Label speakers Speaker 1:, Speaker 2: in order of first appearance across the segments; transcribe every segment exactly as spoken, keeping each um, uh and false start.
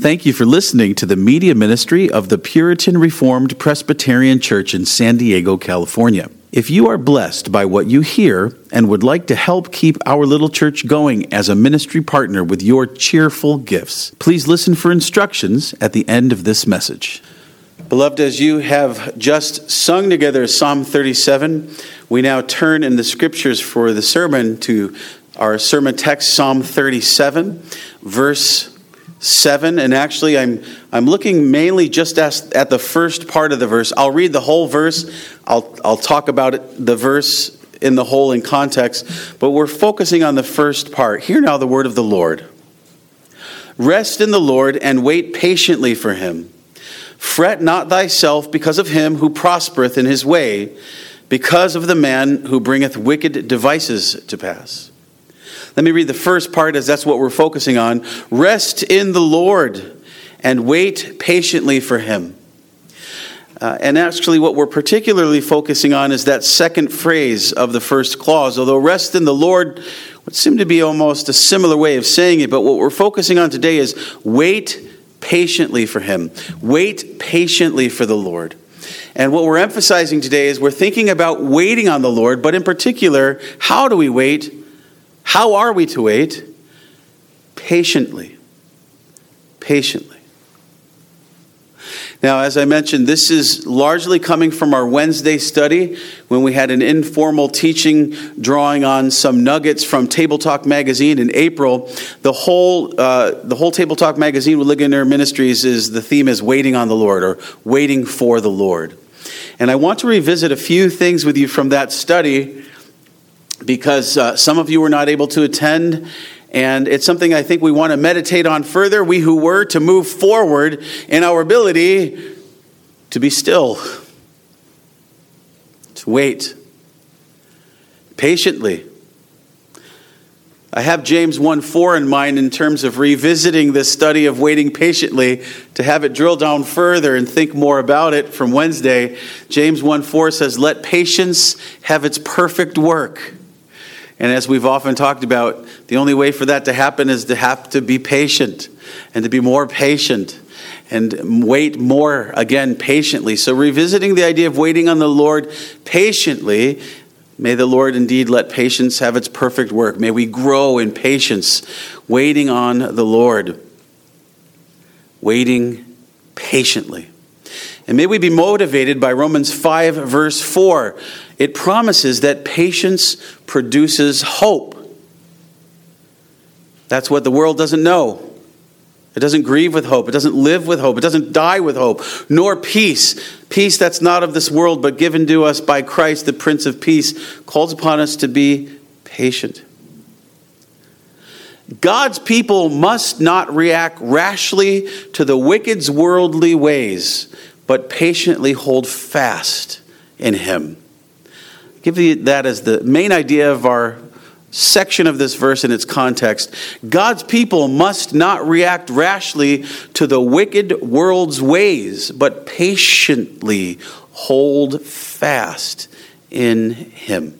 Speaker 1: Thank you for listening to the media ministry of the Puritan Reformed Presbyterian Church in San Diego, California. If you are blessed by what you hear and would like to help keep our little church going as a ministry partner with your cheerful gifts, please listen for instructions at the end of this message. Beloved, as you have just sung together Psalm thirty-seven, we now turn in the scriptures for the sermon to our sermon text, Psalm thirty-seven, verse seven. And actually, I'm I'm looking mainly just as, at the first part of the verse. I'll read the whole verse. I'll I'll talk about it, the verse in the whole in context. But we're focusing on the first part. Hear now the word of the Lord. Rest in the Lord and wait patiently for him. Fret not thyself because of him who prospereth in his way, because of the man who bringeth wicked devices to pass. Let me read the first part, as that's what we're focusing on. Rest in the Lord and wait patiently for him. Uh, and actually what we're particularly focusing on is that second phrase of the first clause. Although rest in the Lord would seem to be almost a similar way of saying it, but what we're focusing on today is wait patiently for him. Wait patiently for the Lord. And what we're emphasizing today is we're thinking about waiting on the Lord, but in particular, how do we wait? How are we to wait? Patiently. Patiently. Now, as I mentioned, this is largely coming from our Wednesday study when we had an informal teaching drawing on some nuggets from Table Talk Magazine in April. The whole uh, the whole Table Talk Magazine with Ligonier Ministries is the theme is waiting on the Lord, or waiting for the Lord. And I want to revisit a few things with you from that study, because uh, some of you were not able to attend, and it's something I think we want to meditate on further, we who were, to move forward in our ability to be still, to wait patiently. I have James one four in mind in terms of revisiting this study of waiting patiently, to have it drill down further and think more about it from Wednesday. James one four says, "Let patience have its perfect work." And as we've often talked about, the only way for that to happen is to have to be patient, and to be more patient, and wait more, again, patiently. So revisiting the idea of waiting on the Lord patiently, may the Lord indeed let patience have its perfect work. May we grow in patience, waiting on the Lord, waiting patiently. And may we be motivated by Romans five, verse four. It promises that patience produces hope. That's what the world doesn't know. It doesn't grieve with hope. It doesn't live with hope. It doesn't die with hope. Nor peace. Peace that's not of this world, but given to us by Christ, the Prince of Peace, calls upon us to be patient. God's people must not react rashly to the wicked's worldly ways, but patiently hold fast in him. Give you that as the main idea of our section of this verse in its context. God's people must not react rashly to the wicked world's ways, but patiently hold fast in him.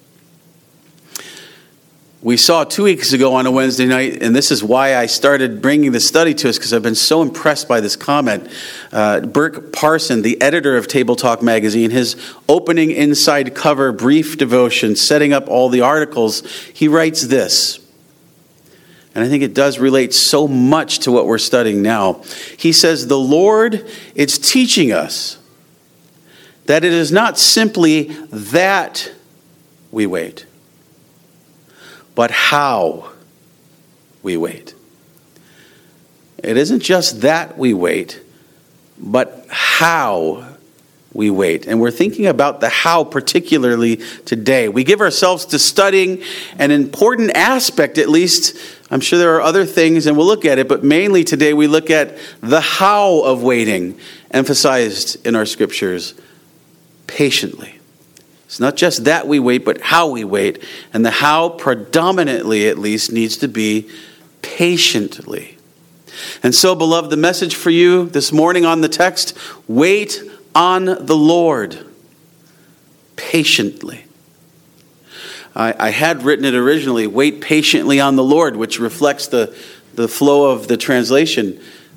Speaker 1: We saw two weeks ago on a Wednesday night, and this is why I started bringing the study to us, because I've been so impressed by this comment. Uh, Burk Parson, the editor of Table Talk Magazine, his opening inside cover brief devotion, setting up all the articles, he writes this. And I think it does relate so much to what we're studying now. He says, "The Lord is teaching us that it is not simply that we wait, but how we wait." It isn't just that we wait, but how we wait. And we're thinking about the how particularly today. We give ourselves to studying an important aspect, at least. I'm sure there are other things, and we'll look at it, but mainly today we look at the how of waiting, emphasized in our scriptures, patiently. It's not just that we wait, but how we wait. And the how, predominantly at least, needs to be patiently. And so, beloved, the message for you this morning on the text, wait on the Lord patiently. I, I had written it originally, wait patiently on the Lord, which reflects the, the flow of the translation.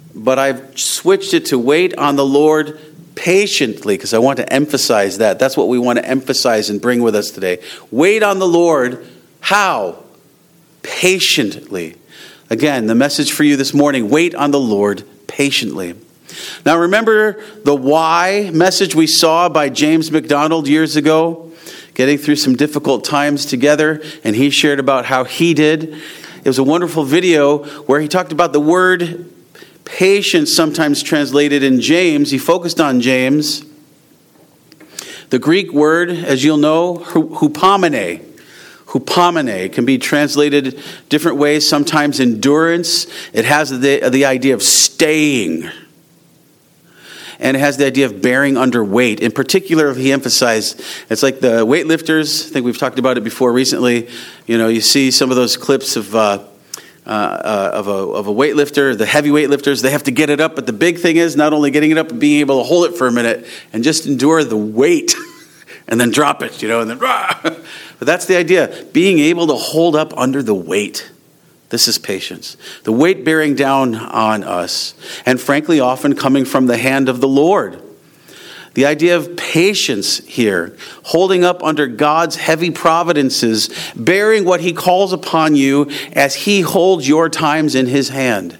Speaker 1: but I've switched it to wait on the Lord patiently because I want to emphasize that. That's what we want to emphasize and bring with us today. Wait on the Lord. How? Patiently. Again, the message for you this morning, wait on the Lord patiently. Now remember the why message we saw by James MacDonald years ago, getting through some difficult times together, and he shared about how he did. It was a wonderful video where he talked about the word patience, sometimes translated in James. He focused on James. The Greek word, as you'll know, hupomene. Hupomene can be translated different ways, sometimes endurance. It has the, the idea of staying. And it has the idea of bearing under weight. In particular, he emphasized, it's like the weightlifters. I think we've talked about it before recently. You know, you see some of those clips of uh, uh, uh, of a of a weightlifter, the heavy weightlifters. They have to get it up, but the big thing is not only getting it up, but being able to hold it for a minute and just endure the weight, and then drop it. You know, and then. Rah! But that's the idea: being able to hold up under the weight. This is patience. The weight bearing down on us, and frankly, often coming from the hand of the Lord. The idea of patience here, holding up under God's heavy providences, bearing what he calls upon you as he holds your times in his hand.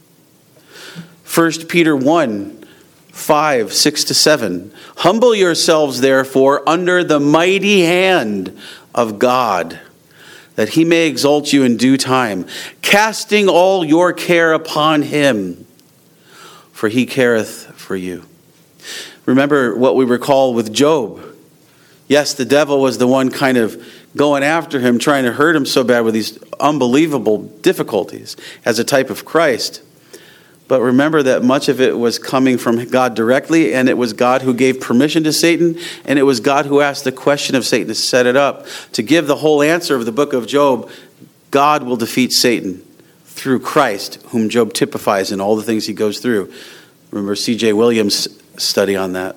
Speaker 1: First Peter one, five, six to seven. Humble yourselves, therefore, under the mighty hand of God, that he may exalt you in due time, casting all your care upon him, for he careth for you. Remember what we recall with Job. Yes, the devil was the one kind of going after him, trying to hurt him so bad with these unbelievable difficulties as a type of Christ. But remember that much of it was coming from God directly, and it was God who gave permission to Satan, and it was God who asked the question of Satan to set it up. To give the whole answer of the book of Job, God will defeat Satan through Christ, whom Job typifies in all the things he goes through. Remember C J Williams' study on that.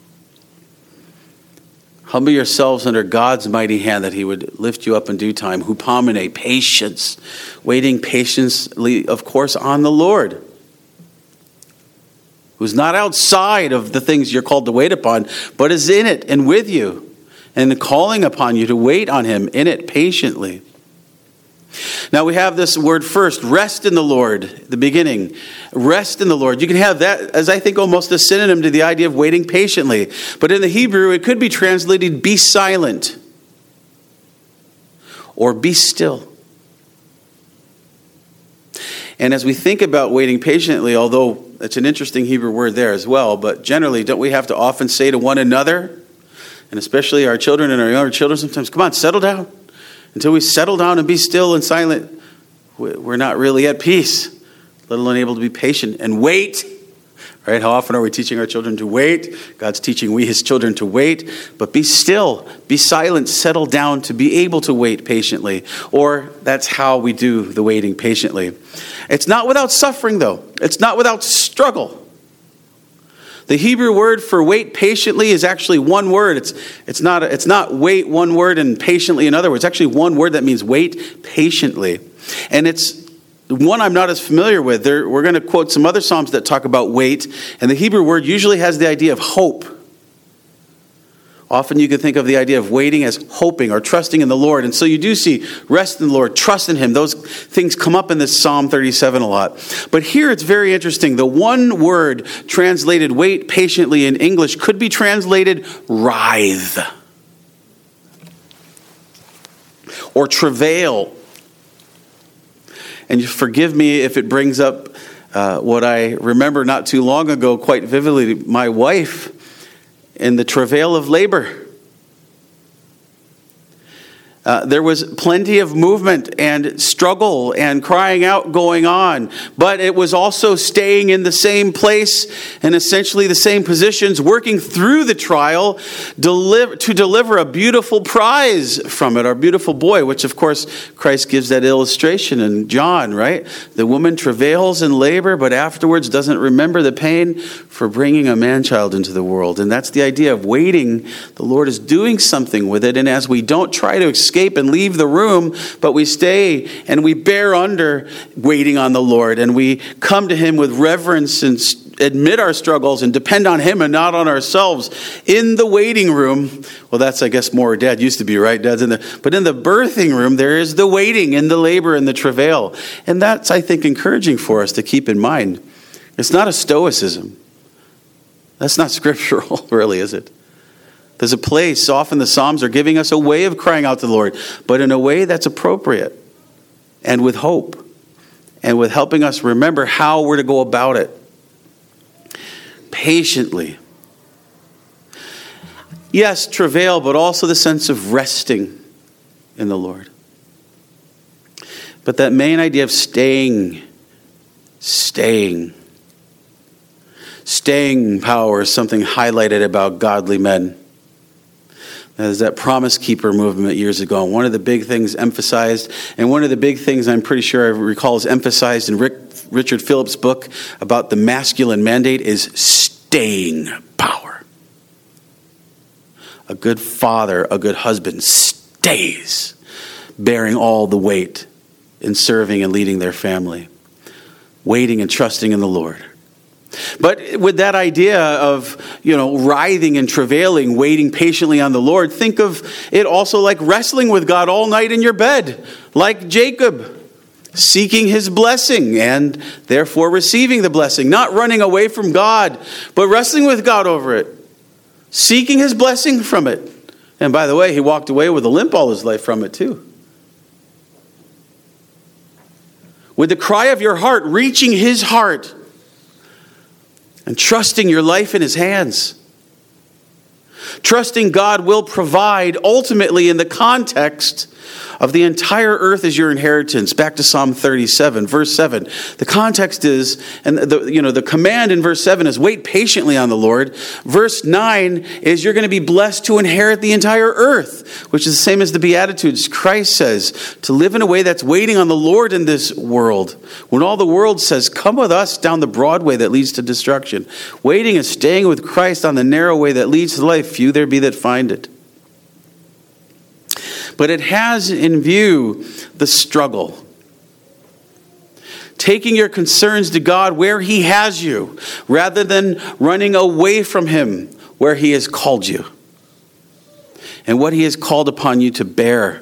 Speaker 1: Humble yourselves under God's mighty hand that he would lift you up in due time. Hupomene, patience. Waiting patiently, of course, on the Lord. Who's not outside of the things you're called to wait upon, but is in it and with you. And calling upon you to wait on him in it patiently. Now we have this word first, rest in the Lord, the beginning. Rest in the Lord. You can have that as I think almost a synonym to the idea of waiting patiently. But in the Hebrew, it could be translated be silent or be still. And as we think about waiting patiently, although it's an interesting Hebrew word there as well, but generally, don't we have to often say to one another, and especially our children and our younger children sometimes, come on, settle down. Until we settle down and be still and silent, we're not really at peace, let alone able to be patient and wait. Right? How often are we teaching our children to wait? God's teaching we, his children, to wait. But be still, be silent, settle down to be able to wait patiently. Or that's how we do the waiting patiently. It's not without suffering, though. It's not without struggle. The Hebrew word for wait patiently is actually one word. It's it's not it's not wait one word and patiently another word. It's actually one word that means wait patiently. And it's one I'm not as familiar with. There, we're going to quote some other Psalms that talk about wait. And the Hebrew word usually has the idea of hope. Often you can think of the idea of waiting as hoping or trusting in the Lord. And so you do see rest in the Lord, trust in him. Those things come up in this Psalm thirty-seven a lot. But here it's very interesting. The one word translated wait patiently in English could be translated writhe or travail. And you forgive me if it brings up uh, what I remember not too long ago quite vividly, my wife in the travail of labor. Uh, there was plenty of movement and struggle and crying out going on, but it was also staying in the same place and essentially the same positions, working through the trial deliver, to deliver a beautiful prize from it, our beautiful boy, which of course Christ gives that illustration in John, right? The woman travails in labor, but afterwards doesn't remember the pain for bringing a man-child into the world. And that's the idea of waiting. The Lord is doing something with it, and as we don't try to escape escape and leave the room, but we stay and we bear under waiting on the Lord, and we come to him with reverence and admit our struggles and depend on him and not on ourselves. In the waiting room, well, that's, I guess, more Dad used to be, right? Dad's in the, but in the birthing room, there is the waiting and the labor and the travail. And that's, I think, encouraging for us to keep in mind. It's not a stoicism. That's not scriptural, really, is it? There's a place, often the Psalms are giving us a way of crying out to the Lord, but in a way that's appropriate and with hope and with helping us remember how we're to go about it. Patiently. Yes, travail, but also the sense of resting in the Lord. But that main idea of staying, staying. Staying power is something highlighted about godly men. There's that Promise Keeper movement years ago. And one of the big things emphasized, and one of the big things I'm pretty sure I recall is emphasized in Rick, Richard Phillips' book about the masculine mandate is staying power. A good father, a good husband stays, bearing all the weight in serving and leading their family, waiting and trusting in the Lord. But with that idea of, you know, writhing and travailing, waiting patiently on the Lord, think of it also like wrestling with God all night in your bed, like Jacob, seeking his blessing and therefore receiving the blessing, not running away from God, but wrestling with God over it, seeking his blessing from it. And by the way, he walked away with a limp all his life from it too. With the cry of your heart reaching his heart, and trusting your life in his hands. Trusting God will provide ultimately in the context of the entire earth as your inheritance. Back to Psalm thirty-seven, verse seven. The context is, and the you know the command in verse seven is wait patiently on the Lord. Verse nine is you're going to be blessed to inherit the entire earth, which is the same as the Beatitudes. Christ says to live in a way that's waiting on the Lord in this world. When all the world says, come with us down the broad way that leads to destruction. Waiting and staying with Christ on the narrow way that leads to life, few there be that find it. But it has in view the struggle. Taking your concerns to God where he has you, rather than running away from him where he has called you. And what he has called upon you to bear.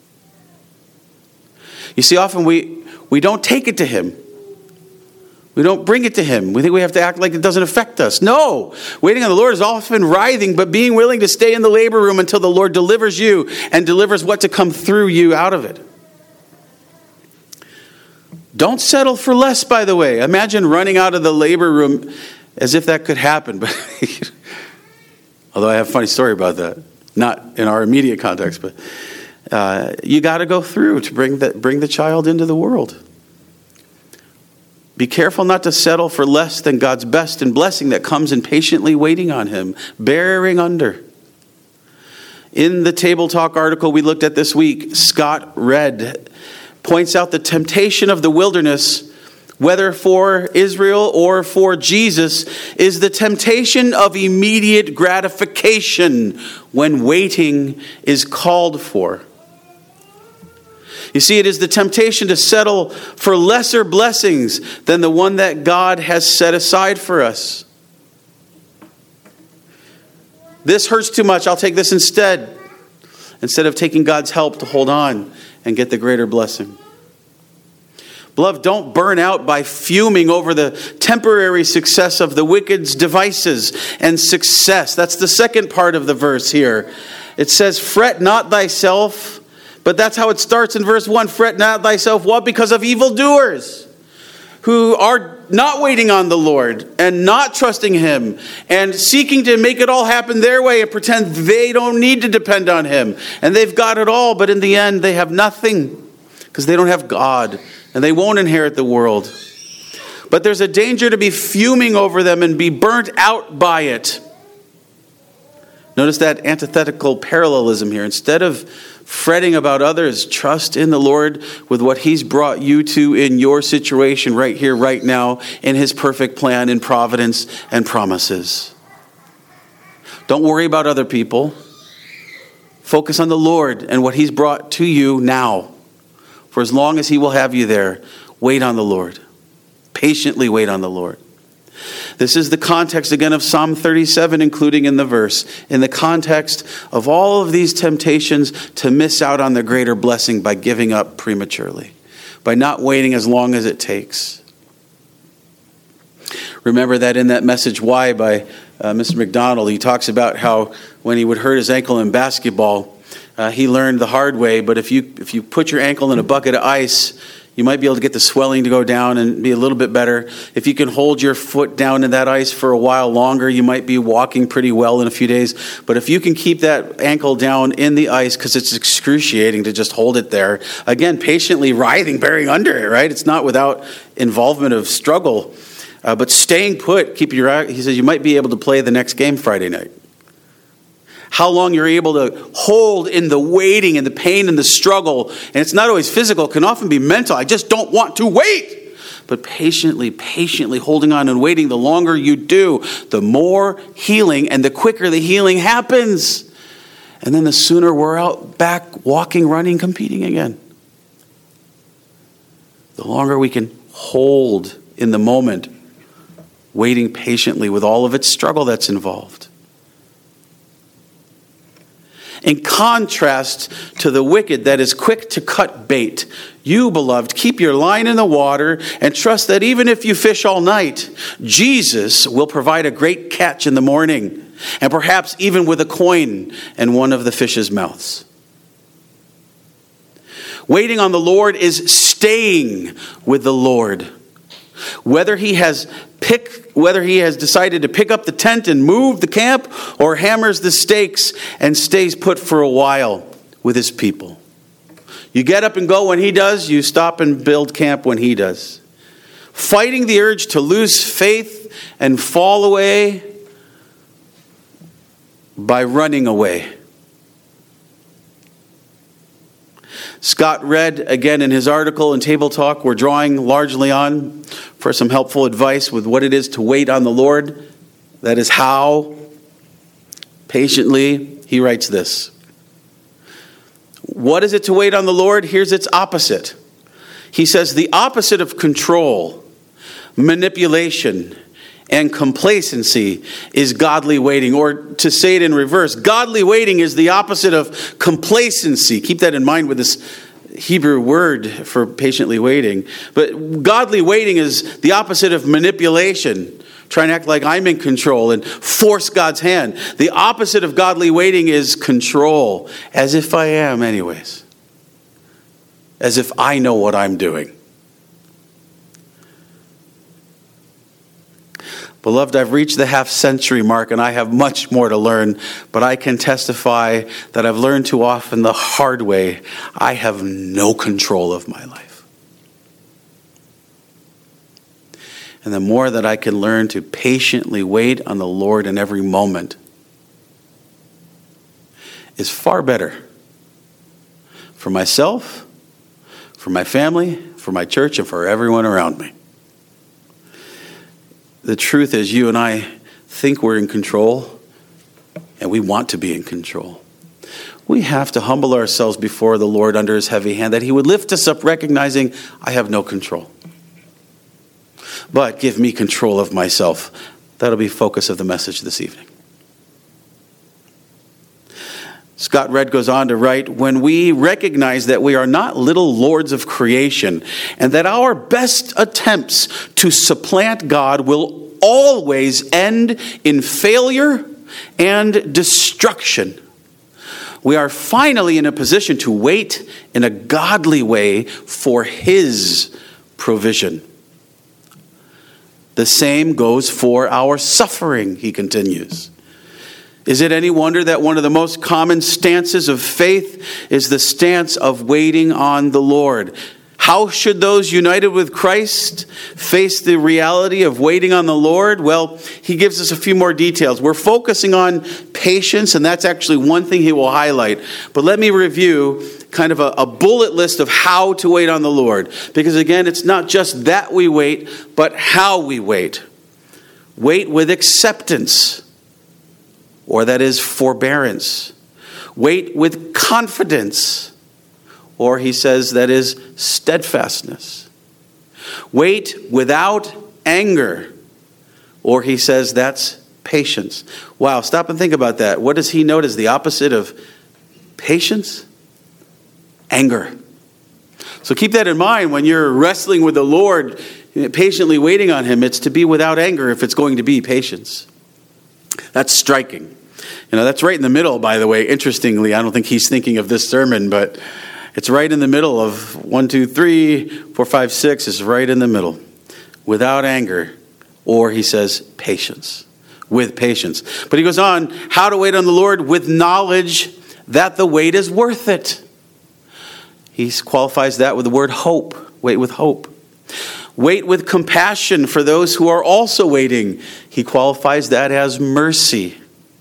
Speaker 1: You see, often we, we don't take it to him. We don't bring it to him. We think we have to act like it doesn't affect us. No. Waiting on the Lord is often writhing, but being willing to stay in the labor room until the Lord delivers you and delivers what to come through you out of it. Don't settle for less, by the way. Imagine running out of the labor room as if that could happen. But although I have a funny story about that. Not in our immediate context, but uh, you got to go through to bring the, bring the child into the world. Be careful not to settle for less than God's best and blessing that comes in patiently waiting on him, bearing under. In the Table Talk article we looked at this week, Scott Redd points out the temptation of the wilderness, whether for Israel or for Jesus, is the temptation of immediate gratification when waiting is called for. You see, it is the temptation to settle for lesser blessings than the one that God has set aside for us. This hurts too much. I'll take this instead. Instead of taking God's help to hold on and get the greater blessing. Beloved, don't burn out by fuming over the temporary success of the wicked's devices and success. That's the second part of the verse here. It says, fret not thyself. But that's how it starts in verse one. Fret not thyself. What? Because of evildoers who are not waiting on the Lord and not trusting him and seeking to make it all happen their way and pretend they don't need to depend on him. And they've got it all, but in the end they have nothing because they don't have God and they won't inherit the world. But there's a danger to be fuming over them and be burnt out by it. Notice that antithetical parallelism here. Instead of fretting about others, trust in the Lord with what he's brought you to in your situation right here, right now, in his perfect plan and providence and promises. Don't worry about other people. Focus on the Lord and what he's brought to you now. For as long as he will have you there, wait on the Lord. Patiently wait on the Lord. This is the context again of Psalm thirty-seven, including in the verse, in the context of all of these temptations to miss out on the greater blessing by giving up prematurely, by not waiting as long as it takes. Remember that in that message, Why, by uh, Mister McDonald, he talks about how when he would hurt his ankle in basketball, uh, he learned the hard way, but if you if you put your ankle in a bucket of ice, you might be able to get the swelling to go down and be a little bit better. If you can hold your foot down in that ice for a while longer, you might be walking pretty well in a few days. But if you can keep that ankle down in the ice, because it's excruciating to just hold it there, again, patiently writhing, bearing under it, right? It's not without involvement of struggle. Uh, but staying put, keep your, he says, you might be able to play the next game Friday night. How long you're able to hold in the waiting and the pain and the struggle. And it's not always physical. It can often be mental. I just don't want to wait. But patiently, patiently holding on and waiting, the longer you do, the more healing and the quicker the healing happens. And then the sooner we're out back walking, running, competing again. The longer we can hold in the moment, waiting patiently with all of its struggle that's involved. In contrast to the wicked that is quick to cut bait, you, beloved, keep your line in the water and trust that even if you fish all night, Jesus will provide a great catch in the morning, and perhaps even with a coin in one of the fish's mouths. Waiting on the Lord is staying with the Lord. Whether he has pick, whether he has decided to pick up the tent and move the camp, or hammers the stakes and stays put for a while with his people. You get up and go when he does. You stop and build camp when he does. Fighting the urge to lose faith and fall away by running away. Scott Redd, again in his article in Table Talk, we're drawing largely on for some helpful advice with what it is to wait on the Lord. That is how, patiently, he writes this. What is it to wait on the Lord? Here's its opposite. He says the opposite of control, manipulation, and complacency is godly waiting. Or to say it in reverse, godly waiting is the opposite of complacency. Keep that in mind with this Hebrew word for patiently waiting. But godly waiting is the opposite of manipulation. Trying to act like I'm in control and force God's hand. The opposite of godly waiting is control. As if I am anyways. As if I know what I'm doing. Beloved, I've reached the half-century mark and I have much more to learn, but I can testify that I've learned too often the hard way. I have no control of my life. And the more that I can learn to patiently wait on the Lord in every moment is far better for myself, for my family, for my church, and for everyone around me. The truth is, you and I think we're in control, and we want to be in control. We have to humble ourselves before the Lord under his heavy hand, that he would lift us up, recognizing I have no control. But give me control of myself. That'll be the focus of the message this evening. Scott Redd goes on to write, when we recognize that we are not little lords of creation and that our best attempts to supplant God will always end in failure and destruction, we are finally in a position to wait in a godly way for his provision. The same goes for our suffering, he continues. Is it any wonder that one of the most common stances of faith is the stance of waiting on the Lord? How should those united with Christ face the reality of waiting on the Lord? Well, he gives us a few more details. We're focusing on patience, and that's actually one thing he will highlight. But let me review kind of a, a bullet list of how to wait on the Lord. Because again, it's not just that we wait, but how we wait. Wait with acceptance. Or that is forbearance. Wait with confidence, or he says that is steadfastness. Wait without anger, or he says that's patience. Wow, stop and think about that. What does he note as the opposite of patience? Anger. So keep that in mind when you're wrestling with the Lord, patiently waiting on him. It's to be without anger if it's going to be patience. That's striking. You know, that's right in the middle, by the way. Interestingly, I don't think he's thinking of this sermon, but it's right in the middle of one, two, three, four, five, six is right in the middle. Without anger, or he says patience. With patience. But he goes on, how to wait on the Lord with knowledge that the wait is worth it. He qualifies that with the word hope. Wait with hope. Wait with compassion for those who are also waiting. He qualifies that as mercy.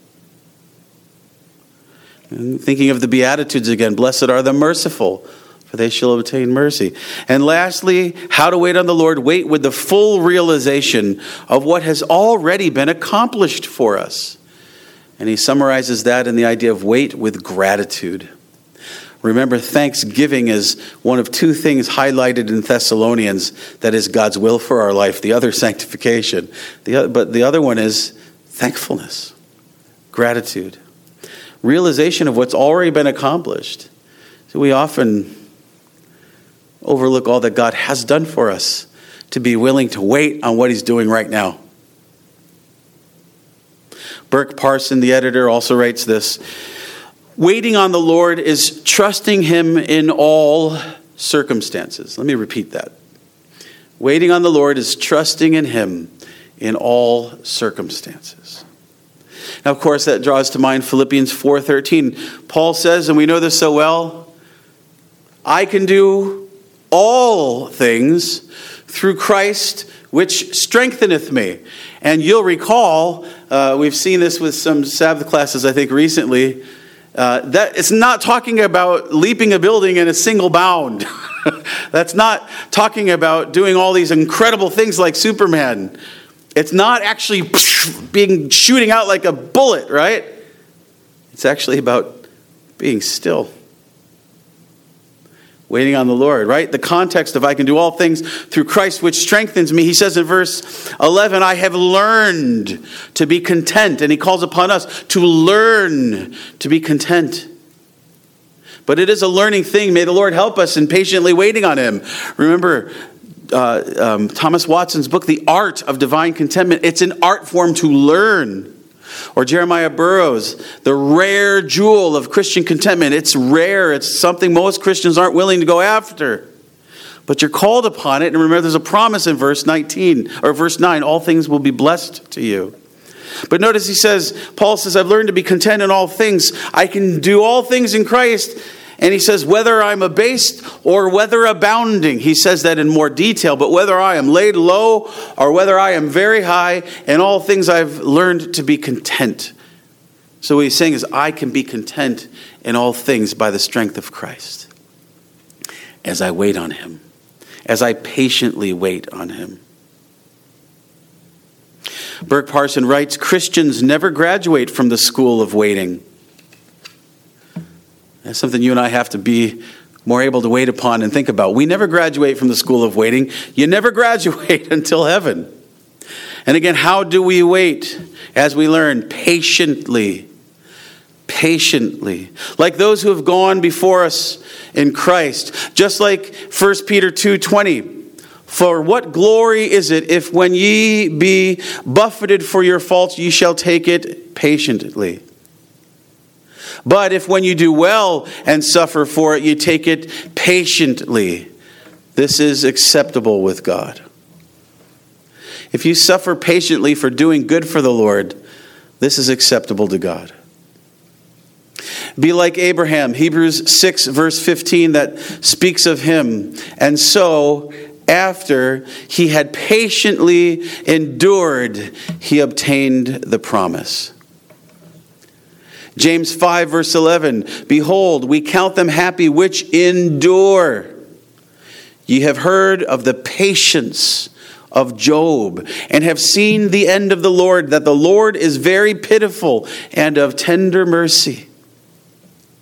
Speaker 1: And thinking of the Beatitudes again, blessed are the merciful, for they shall obtain mercy. And lastly, how to wait on the Lord. Wait with the full realization of what has already been accomplished for us. And he summarizes that in the idea of wait with gratitude. Remember, thanksgiving is one of two things highlighted in Thessalonians that is God's will for our life. The other, sanctification. The other, but the other one is thankfulness, gratitude. Realization of what's already been accomplished. So we often overlook all that God has done for us to be willing to wait on what he's doing right now. Burke Parson, the editor, also writes this. Waiting on the Lord is trusting him in all circumstances. Let me repeat that. Waiting on the Lord is trusting in him in all circumstances. Now, of course, that draws to mind Philippians four thirteen. Paul says, and we know this so well, I can do all things through Christ, which strengtheneth me. And you'll recall, uh, we've seen this with some Sabbath classes, I think, recently, uh, that it's not talking about leaping a building in a single bound. That's not talking about doing all these incredible things like Superman. It's not actually being shooting out like a bullet, right? It's actually about being still. Waiting on the Lord, right? The context of I can do all things through Christ which strengthens me. He says in verse eleven, I have learned to be content. And he calls upon us to learn to be content. But it is a learning thing. May the Lord help us in patiently waiting on him. Remember uh, um, Thomas Watson's book, The Art of Divine Contentment. It's an art form to learn. Or Jeremiah Burroughs, the rare jewel of Christian contentment. It's rare. It's something most Christians aren't willing to go after. But you're called upon it. And remember, there's a promise in verse nineteen, or verse nine, all things will be blessed to you. But notice he says, Paul says, I've learned to be content in all things. I can do all things in Christ. And he says, whether I'm abased or whether abounding. He says that in more detail. But whether I am laid low or whether I am very high, in all things I've learned to be content. So what he's saying is, I can be content in all things by the strength of Christ. As I wait on him. As I patiently wait on him. Burke Parson writes, Christians never graduate from the school of waiting. That's something you and I have to be more able to wait upon and think about. We never graduate from the school of waiting. You never graduate until heaven. And again, how do we wait? As we learn, patiently. Patiently. Like those who have gone before us in Christ. Just like First Peter two twenty. For what glory is it if when ye be buffeted for your faults, ye shall take it patiently? But if when you do well and suffer for it, you take it patiently, this is acceptable with God. If you suffer patiently for doing good for the Lord, this is acceptable to God. Be like Abraham, Hebrews six verse fifteen, that speaks of him. And so, after he had patiently endured, he obtained the promise. James five verse eleven, behold, we count them happy which endure. Ye have heard of the patience of Job, and have seen the end of the Lord, that the Lord is very pitiful and of tender mercy.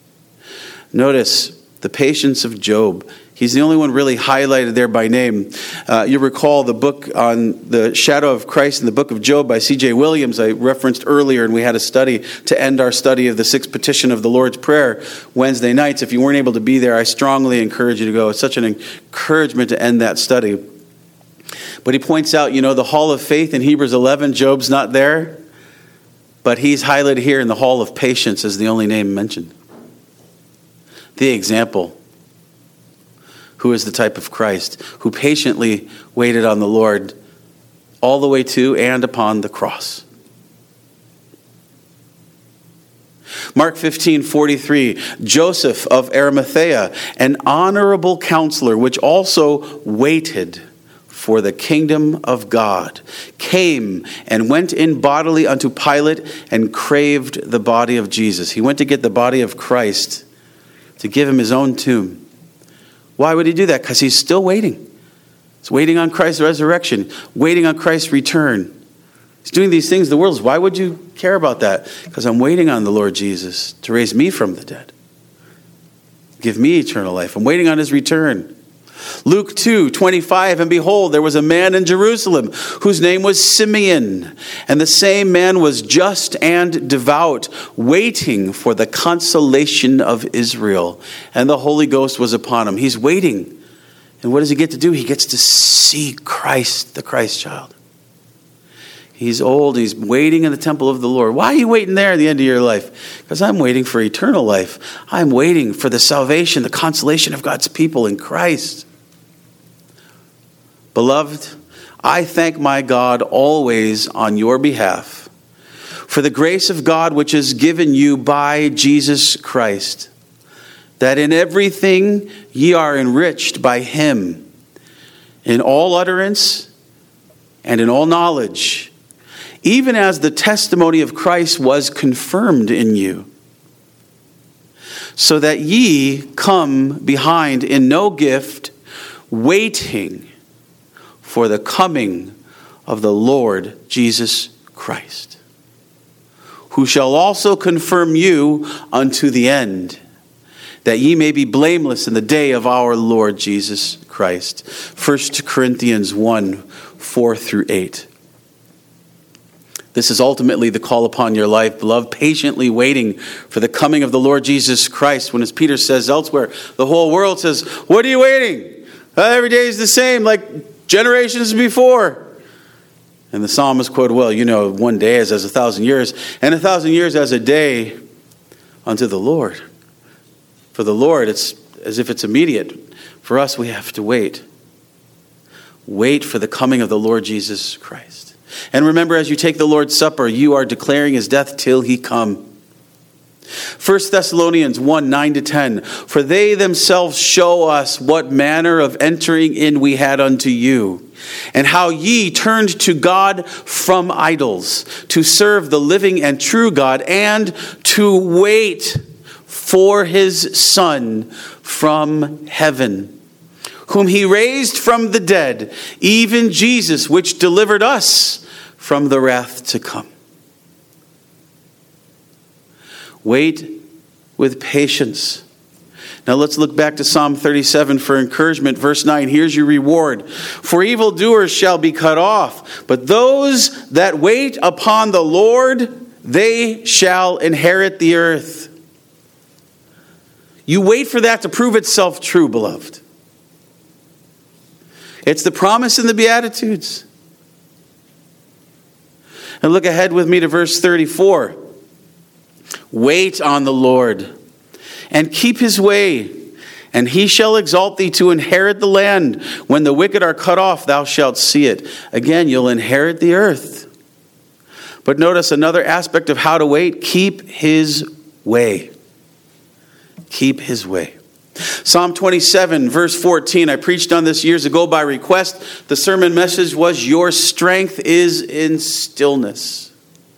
Speaker 1: Notice the patience of Job. He's the only one really highlighted there by name. Uh, you recall the book on the shadow of Christ in the book of Job by C J Williams I referenced earlier, and we had a study to end our study of the sixth petition of the Lord's Prayer Wednesday nights. If you weren't able to be there, I strongly encourage you to go. It's such an encouragement to end that study. But he points out, you know, the hall of faith in Hebrews eleven, Job's not there, but he's highlighted here in the hall of patience as the only name mentioned. The example. Who is the type of Christ, who patiently waited on the Lord all the way to and upon the cross. Mark fifteen forty-three, Joseph of Arimathea, an honorable counselor, which also waited for the kingdom of God, came and went in bodily unto Pilate and craved the body of Jesus. He went to get the body of Christ to give him his own tomb. Why would he do that? Because he's still waiting. He's waiting on Christ's resurrection, waiting on Christ's return. He's doing these things. The world is, why would you care about that? Because I'm waiting on the Lord Jesus to raise me from the dead. Give me eternal life. I'm waiting on his return. Luke two twenty-five, and behold, there was a man in Jerusalem whose name was Simeon, and the same man was just and devout, waiting for the consolation of Israel, and the Holy Ghost was upon him. He's waiting. And what does he get to do? He gets to see Christ, the Christ child. He's old. He's waiting in the temple of the Lord. Why are you waiting there at the end of your life? Because I'm waiting for eternal life. I'm waiting for the salvation, the consolation of God's people in Christ. Beloved, I thank my God always on your behalf for the grace of God which is given you by Jesus Christ, that in everything ye are enriched by him, in all utterance and in all knowledge, even as the testimony of Christ was confirmed in you, so that ye come behind in no gift, waiting for the coming of the Lord Jesus Christ, who shall also confirm you unto the end, that ye may be blameless in the day of our Lord Jesus Christ. First Corinthians one, four through eight. This is ultimately the call upon your life, beloved, patiently waiting for the coming of the Lord Jesus Christ. When, as Peter says elsewhere, the whole world says, what are you waiting? Uh, every day is the same, like generations before. And the psalmist quoted, well, you know, one day is as a thousand years, and a thousand years as a day unto the Lord. For the Lord, it's as if it's immediate. For us, we have to wait. Wait for the coming of the Lord Jesus Christ. And remember, as you take the Lord's Supper, you are declaring his death till he come. First Thessalonians one, nine to ten. For they themselves show us what manner of entering in we had unto you, and how ye turned to God from idols, to serve the living and true God, and to wait for his Son from heaven, whom he raised from the dead, even Jesus, which delivered us from the wrath to come. Wait with patience. Now let's look back to Psalm thirty-seven for encouragement. Verse nine, here's your reward. For evildoers shall be cut off, but those that wait upon the Lord, they shall inherit the earth. You wait for that to prove itself true, beloved. It's the promise in the Beatitudes. And look ahead with me to verse thirty-four. Wait on the Lord and keep his way, and he shall exalt thee to inherit the land. When the wicked are cut off, thou shalt see it. Again, you'll inherit the earth. But notice another aspect of how to wait. Keep his way. Keep his way. Psalm twenty-seven, verse fourteen. I preached on this years ago by request. The sermon message was, your strength is in stillness.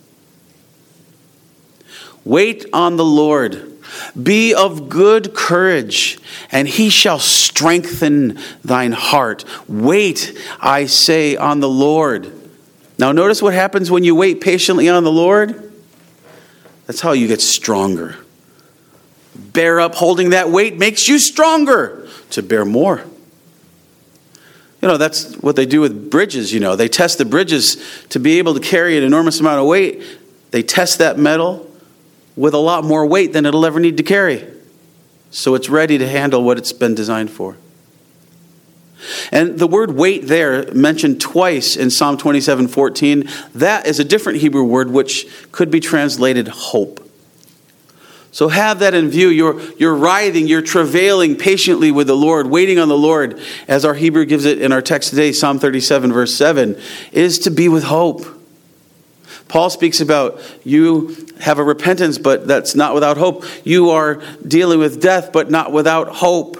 Speaker 1: Wait on the Lord. Be of good courage, and he shall strengthen thine heart. Wait, I say, on the Lord. Now notice what happens when you wait patiently on the Lord. That's how you get stronger. bear up. Holding that weight makes you stronger to bear more. You know, that's what they do with bridges, you know. They test the bridges to be able to carry an enormous amount of weight. They test that metal with a lot more weight than it'll ever need to carry. So it's ready to handle what it's been designed for. And the word weight there, mentioned twice in Psalm twenty-seven fourteen, that is a different Hebrew word which could be translated hope. So have that in view. You're, you're writhing, you're travailing patiently with the Lord, waiting on the Lord, as our Hebrew gives it in our text today, Psalm thirty-seven, verse seven, is to be with hope. Paul speaks about you have a repentance, but that's not without hope. You are dealing with death, but not without hope.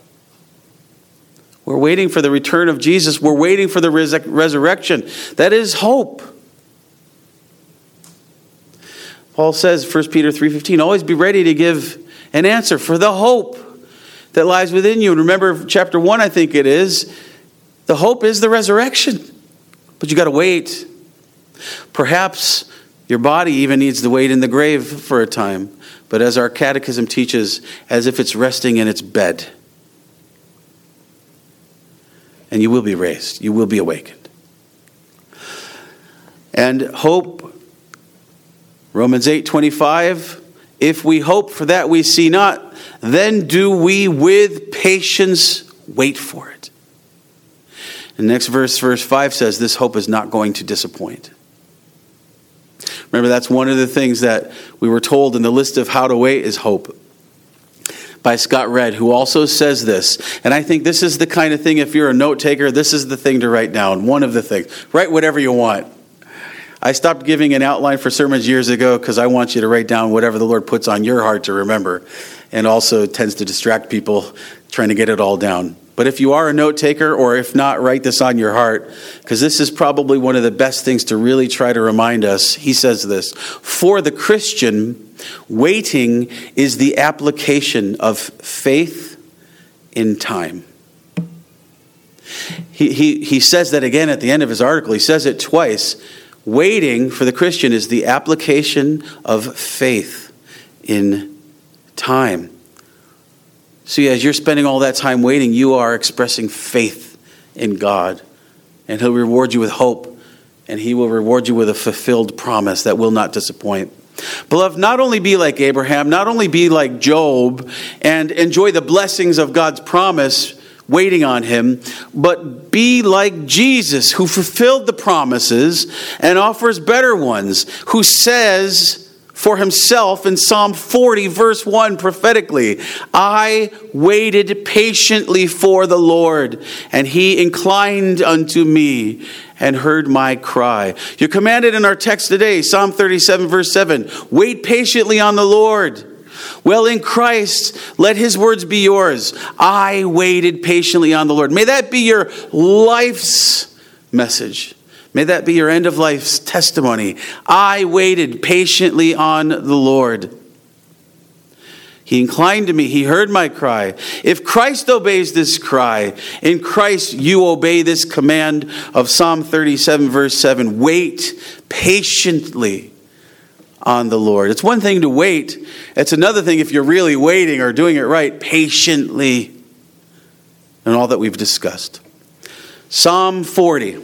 Speaker 1: We're waiting for the return of Jesus. We're waiting for the res- resurrection. That is hope. Paul says, First Peter three fifteen, always be ready to give an answer for the hope that lies within you. And remember, chapter one, I think it is, the hope is the resurrection. But you got to wait. Perhaps your body even needs to wait in the grave for a time. But as our catechism teaches, as if it's resting in its bed. And you will be raised. You will be awakened. And hope, Romans eight twenty-five, if we hope for that we see not, then do we with patience wait for it. And next verse, verse five says, this hope is not going to disappoint. Remember, that's one of the things that we were told in the list of how to wait is hope. By Scott Redd, who also says this. And I think this is the kind of thing, if you're a note taker, this is the thing to write down. One of the things. Write whatever you want. I stopped giving an outline for sermons years ago because I want you to write down whatever the Lord puts on your heart to remember. And also it tends to distract people trying to get it all down. But if you are a note taker, or if not, write this on your heart, because this is probably one of the best things to really try to remind us. He says this, for the Christian, waiting is the application of faith in time. He, he, he says that again at the end of his article. He says it twice. Waiting for the Christian is the application of faith in time. See, as you're spending all that time waiting, you are expressing faith in God. And He'll reward you with hope. And He will reward you with a fulfilled promise that will not disappoint. Beloved, not only be like Abraham, not only be like Job, and enjoy the blessings of God's promise waiting on Him, but be like Jesus, who fulfilled the promises and offers better ones, who says for Himself in Psalm forty, verse one, prophetically, I waited patiently for the Lord, and He inclined unto me and heard my cry. You're commanded in our text today, Psalm thirty-seven, verse seven, wait patiently on the Lord. Well, in Christ, let His words be yours. I waited patiently on the Lord. May that be your life's message. May that be your end of life's testimony. I waited patiently on the Lord. He inclined to me. He heard my cry. If Christ obeys this cry, in Christ you obey this command of Psalm thirty-seven, verse seven. Wait patiently on the Lord. It's one thing to wait. It's another thing if you're really waiting or doing it right, patiently, and all that we've discussed. Psalm forty.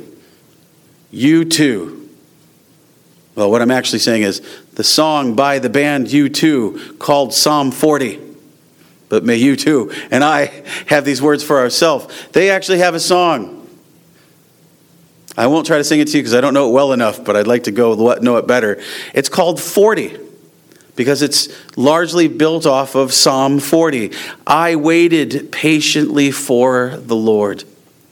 Speaker 1: U two. Well, what I'm actually saying is the song by the band U two called Psalm forty. But may you too and I have these words for ourselves. They actually have a song. I won't try to sing it to you because I don't know it well enough, but I'd like to go know it better. It's called forty because it's largely built off of Psalm forty. I waited patiently for the Lord.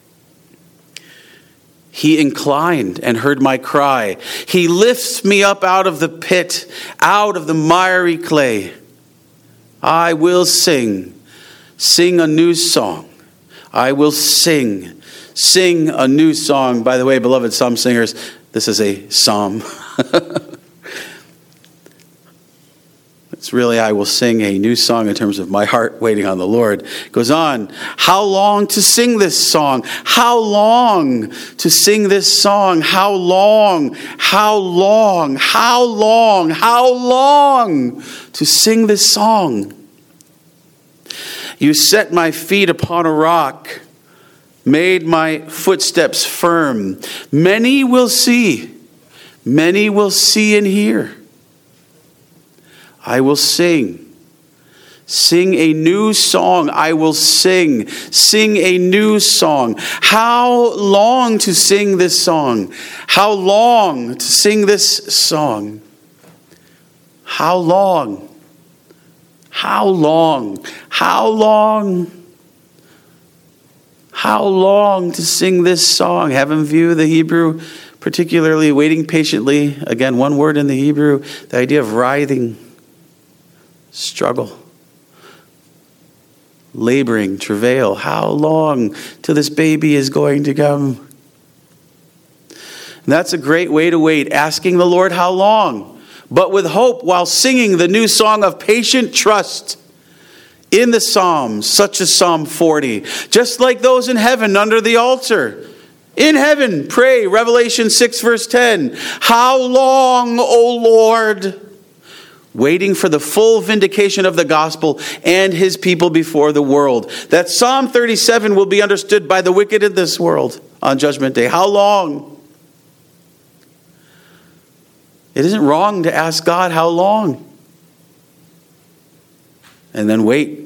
Speaker 1: He inclined and heard my cry. He lifts me up out of the pit, out of the miry clay. I will sing, sing a new song. I will sing, sing a new song. By the way, beloved psalm singers, this is a psalm. It's really, I will sing a new song in terms of my heart waiting on the Lord. It goes on, how long to sing this song? How long to sing this song? How long? How long? How long? How long to sing this song? You set my feet upon a rock, made my footsteps firm. Many will see, many will see and hear. I will sing. Sing a new song. I will sing. Sing a new song. How long to sing this song? How long to sing this song? How long? How long? How long? How long to sing this song? Heaven view, the Hebrew, particularly waiting patiently. Again, one word in the Hebrew, the idea of writhing, struggle. Laboring, travail. How long till this baby is going to come? And that's a great way to wait, asking the Lord how long, but with hope while singing the new song of patient trust in the Psalms, such as Psalm forty. Just like those in heaven under the altar. In heaven, pray, Revelation six verse ten. How long, O Lord? Waiting for the full vindication of the gospel and his people before the world. That Psalm thirty-seven will be understood by the wicked in this world on Judgment Day. How long? It isn't wrong to ask God how long. And then wait.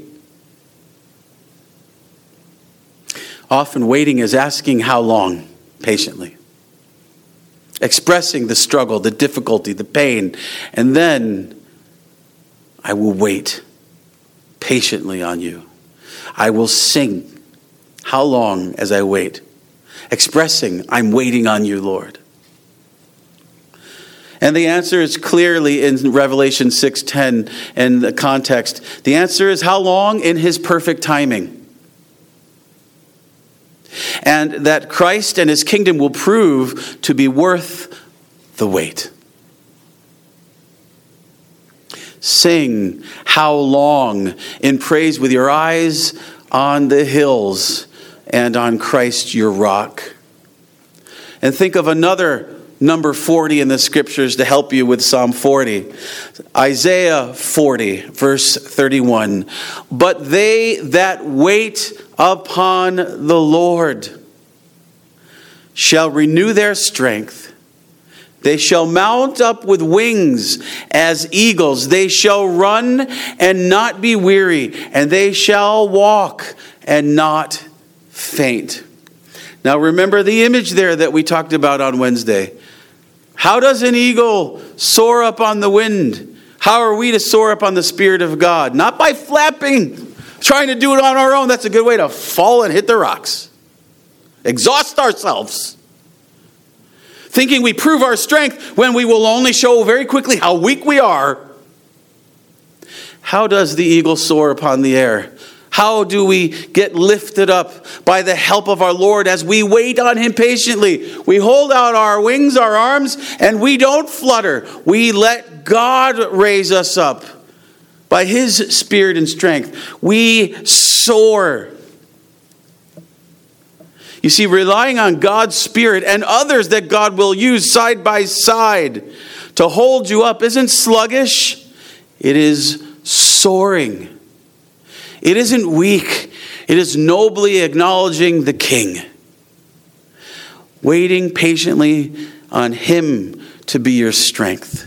Speaker 1: Often waiting is asking how long, patiently. Expressing the struggle, the difficulty, the pain, and then I will wait patiently on you. I will sing. How long as I wait? Expressing, I'm waiting on you, Lord. And the answer is clearly in Revelation six ten and the context. The answer is how long? In his perfect timing. And that Christ and his kingdom will prove to be worth the wait. Sing how long in praise with your eyes on the hills and on Christ your rock. And think of another number forty in the scriptures to help you with Psalm forty. Isaiah forty, verse thirty-one. But they that wait upon the Lord shall renew their strength. They shall mount up with wings as eagles. They shall run and not be weary, and they shall walk and not faint. Now remember the image there that we talked about on Wednesday. How does an eagle soar up on the wind? How are we to soar up on the Spirit of God? Not by flapping, trying to do it on our own. That's a good way to fall and hit the rocks. Exhaust ourselves. Thinking we prove our strength when we will only show very quickly how weak we are. How does the eagle soar upon the air? How do we get lifted up by the help of our Lord as we wait on him patiently? We hold out our wings, our arms, and we don't flutter. We let God raise us up by his spirit and strength. We soar. You see, relying on God's Spirit and others that God will use side by side to hold you up isn't sluggish. It is soaring. It isn't weak. It is nobly acknowledging the King. Waiting patiently on him to be your strength.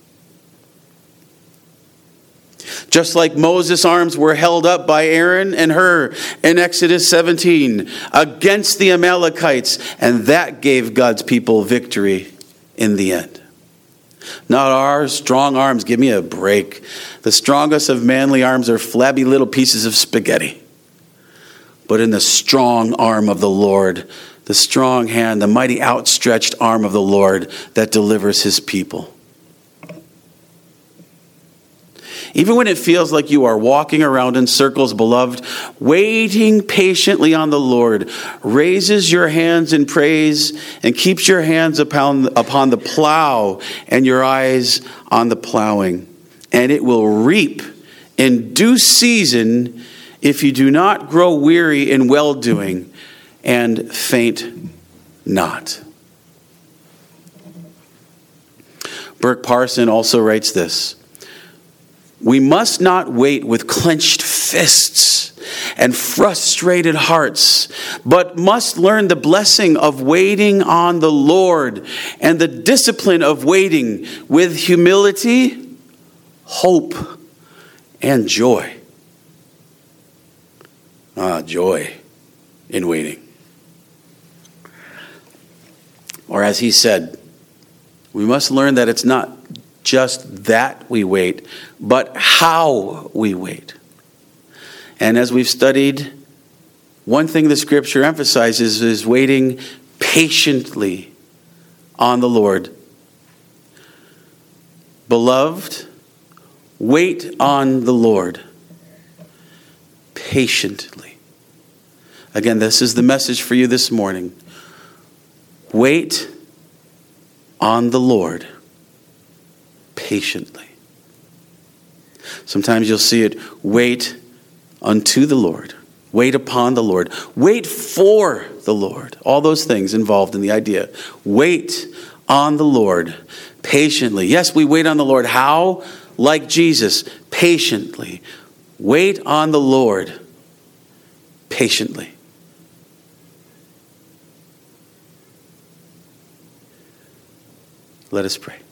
Speaker 1: Just like Moses' arms were held up by Aaron and Hur in Exodus seventeen against the Amalekites, and that gave God's people victory in the end. Not our strong arms. Give me a break. The strongest of manly arms are flabby little pieces of spaghetti. But in the strong arm of the Lord, the strong hand, the mighty outstretched arm of the Lord that delivers his people. Even when it feels like you are walking around in circles, beloved, waiting patiently on the Lord raises your hands in praise and keeps your hands upon, upon the plow and your eyes on the plowing. And it will reap in due season if you do not grow weary in well-doing and faint not. Burke Parson also writes this. We must not wait with clenched fists and frustrated hearts, but must learn the blessing of waiting on the Lord and the discipline of waiting with humility, hope, and joy. Ah, joy in waiting. Or as he said, we must learn that it's not just that we wait, but how we wait. And as we've studied, one thing the scripture emphasizes is waiting patiently on the Lord. Beloved, wait on the Lord patiently. Again, this is the message for you this morning. Wait on the Lord patiently. Sometimes you'll see it, wait unto the Lord. Wait upon the Lord. Wait for the Lord. All those things involved in the idea. Wait on the Lord patiently. Yes, we wait on the Lord. How? Like Jesus, patiently. Wait on the Lord patiently. Let us pray.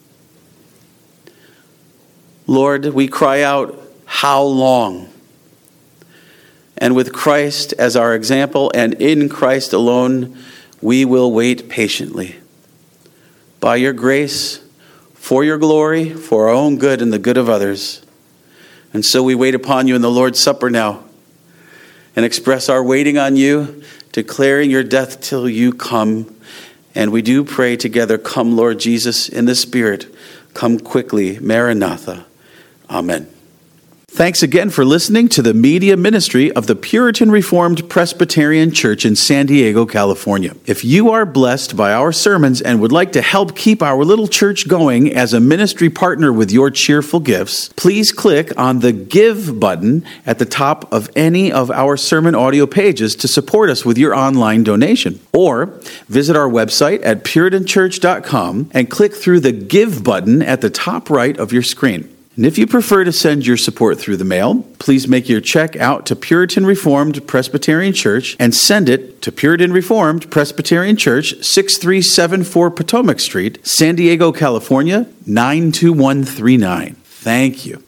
Speaker 1: Lord, we cry out, how long? And with Christ as our example and in Christ alone, we will wait patiently. By your grace, for your glory, for our own good and the good of others. And so we wait upon you in the Lord's Supper now and express our waiting on you, declaring your death till you come. And we do pray together, come Lord Jesus, in the Spirit. Come quickly, Maranatha. Amen. Thanks again for listening to the media ministry of the Puritan Reformed Presbyterian Church in San Diego, California. If you are blessed by our sermons and would like to help keep our little church going as a ministry partner with your cheerful gifts, please click on the Give button at the top of any of our sermon audio pages to support us with your online donation. Or visit our website at puritan church dot com and click through the Give button at the top right of your screen. And if you prefer to send your support through the mail, please make your check out to Puritan Reformed Presbyterian Church and send it to Puritan Reformed Presbyterian Church, six three seven four Potomac Street, San Diego, California, nine two one three nine. Thank you.